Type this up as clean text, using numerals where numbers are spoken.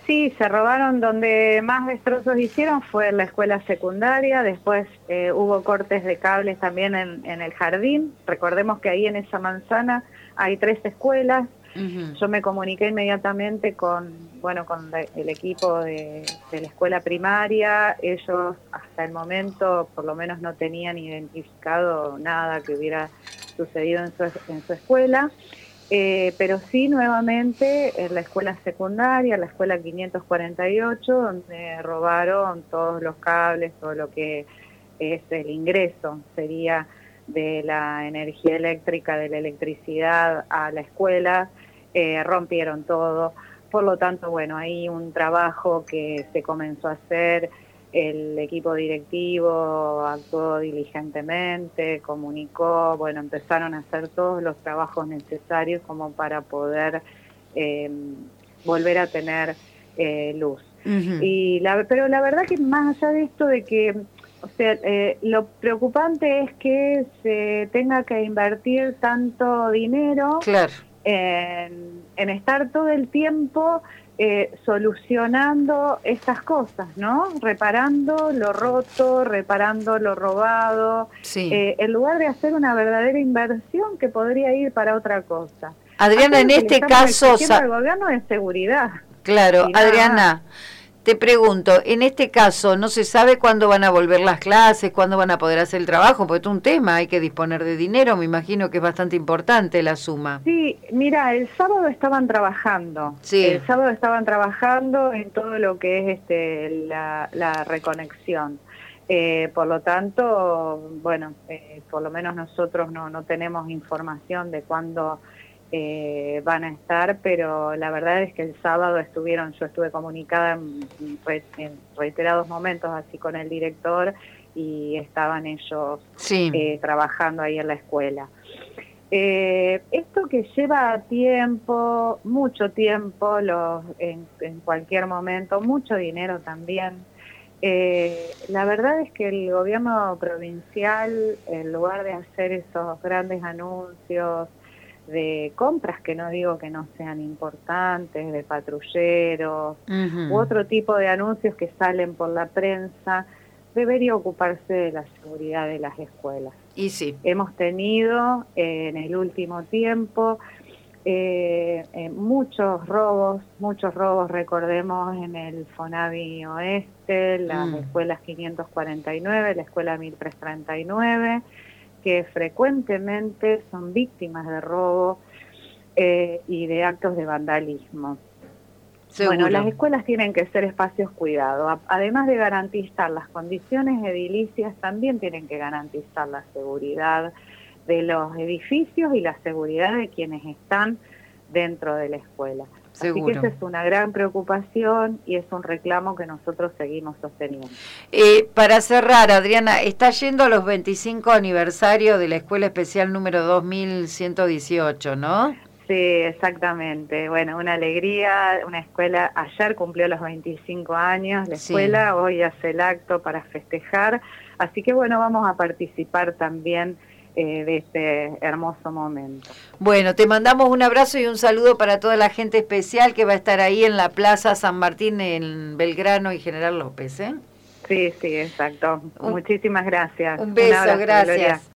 Sí, se robaron. Donde más destrozos hicieron fue en la escuela secundaria. Después hubo cortes de cables también en el jardín. Recordemos que ahí en esa manzana hay 3 escuelas. Yo me comuniqué inmediatamente con el equipo de la escuela primaria. Ellos hasta el momento por lo menos no tenían identificado nada que hubiera sucedido en su escuela. Pero sí, nuevamente en la escuela secundaria, la escuela 548, donde robaron todos los cables, todo lo que es el ingreso, sería de la energía eléctrica, de la electricidad a la escuela, rompieron todo. Por lo tanto, bueno, hay un trabajo que se comenzó a hacer. El equipo directivo actuó diligentemente, comunicó, bueno, empezaron a hacer todos los trabajos necesarios como para poder volver a tener luz. Pero la verdad que más allá de esto de que, o sea, lo preocupante es que se tenga que invertir tanto dinero en estar todo el tiempo solucionando estas cosas, ¿no? Reparando lo roto, reparando lo robado, en lugar de hacer una verdadera inversión que podría ir para otra cosa. Adriana, en este caso... el gobierno de seguridad. Claro, Adriana, te pregunto, en este caso, ¿no se sabe cuándo van a volver las clases, cuándo van a poder hacer el trabajo? Porque es un tema, hay que disponer de dinero, me imagino que es bastante importante la suma. Sí, mira, el sábado estaban trabajando. El sábado estaban trabajando en todo lo que es la reconexión. Por lo tanto, bueno, por lo menos nosotros no tenemos información de cuándo van a estar, pero la verdad es que el sábado yo estuve comunicada en reiterados momentos así con el director y estaban ellos trabajando ahí en la escuela. Esto que lleva tiempo, mucho tiempo, en cualquier momento, mucho dinero también. La verdad es que el gobierno provincial, en lugar de hacer esos grandes anuncios de compras, que no digo que no sean importantes, de patrulleros u otro tipo de anuncios que salen por la prensa, debería ocuparse de la seguridad de las escuelas. Y sí. Hemos tenido en el último tiempo muchos robos, recordemos en el Fonavi Oeste, las escuelas 549, la escuela 1339, que frecuentemente son víctimas de robo y de actos de vandalismo. Seguro. Bueno, las escuelas tienen que ser espacios cuidados. Además de garantizar las condiciones edilicias, también tienen que garantizar la seguridad de los edificios y la seguridad de quienes están dentro de la escuela. Seguro. Así que esa es una gran preocupación y es un reclamo que nosotros seguimos sosteniendo. Para cerrar, Adriana, está yendo a los 25 aniversario de la Escuela Especial número 2118, ¿no? Sí, exactamente. Bueno, una alegría, una escuela, ayer cumplió los 25 años la escuela, hoy hace el acto para festejar, así que bueno, vamos a participar también de este hermoso momento. Bueno, te mandamos un abrazo y un saludo para toda la gente especial que va a estar ahí en la Plaza San Martín, en Belgrano y General López, ¿eh? Sí, exacto. Muchísimas gracias. Un beso, gracias. Gloria.